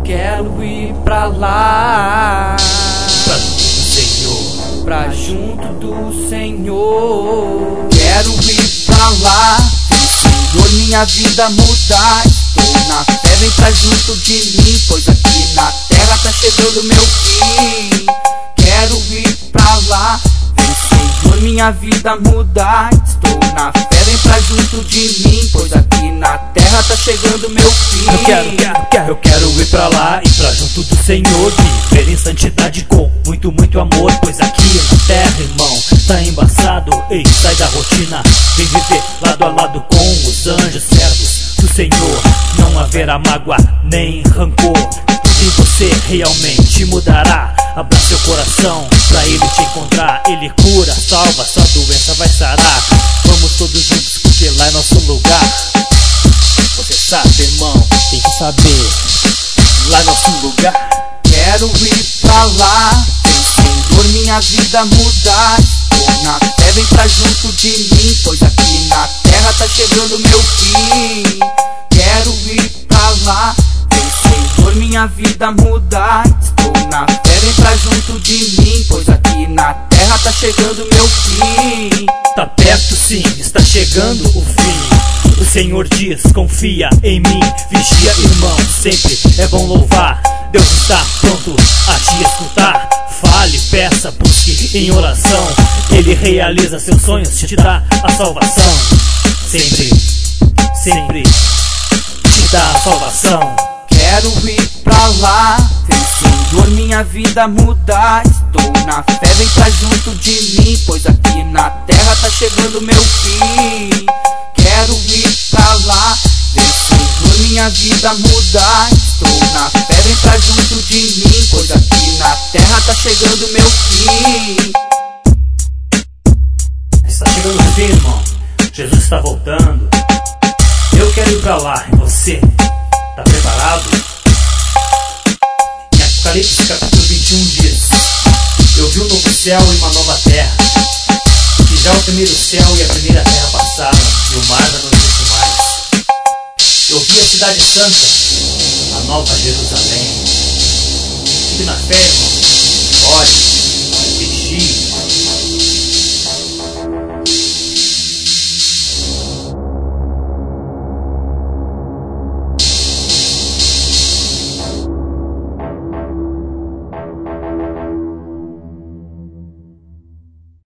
Quero ir pra lá, pra junto do Senhor, pra junto do Senhor. Quero ir pra lá, Senhor, minha vida mudar. Estou na fé, vem pra junto de mim, pois aqui na terra tá chegando meu fim. Quero ir pra lá, Senhor, minha vida mudar. Estou na fé, vem pra junto de mim, pois aqui na terra tá chegando meu fim. Eu quero ir pra lá e pra junto do Senhor, viver em santidade com muito amor. Pois aqui na terra, irmão, tá embaçado. Ei, sai da rotina, vem viver lado a lado com os anjos servos do Senhor. Não haverá mágoa nem rancor, e você realmente mudará. Abra seu coração pra Ele te encontrar. Ele cura, salva, sua doença vai sarar. Vamos todos juntos porque lá é nosso lugar. Você sabe, irmão, tem que saber, lá é nosso lugar. Quero ir pra lá, Senhor, minha vida mudar. Estou na fé, vem pra junto de mim, pois aqui na terra tá chegando meu fim. Quero ir pra lá, Senhor, minha vida mudar. Estou na fé, vem pra junto de mim, pois aqui na terra tá chegando meu fim. Tá perto sim, está chegando o fim. O Senhor diz, confia em mim. Vigia, irmão, sempre é bom louvar. Deus está pronto a te escutar. Fale, peça, busque em oração. Ele realiza seus sonhos, te dá a salvação. Sempre te dá a salvação. Quero ir pra lá, Senhor, minha vida mudar. Estou na fé, vem pra junto de mim, pois aqui na terra tá chegando meu fim. Quero ir pra lá, Senhor, minha vida mudar. Estou na fé, vem pra junto de mim, pois aqui na terra tá chegando meu fim. Está chegando o fim, irmão. Jesus está voltando. Eu quero ir pra lá, e você? Tá preparado? Em Apocalipse capítulo 21 diz: eu vi um novo céu e uma nova terra, que já o primeiro céu e a primeira terra passaram, e o mar já não existe mais. Eu vi a cidade santa, a nova Jerusalém. Fique na fé, irmão. Ore.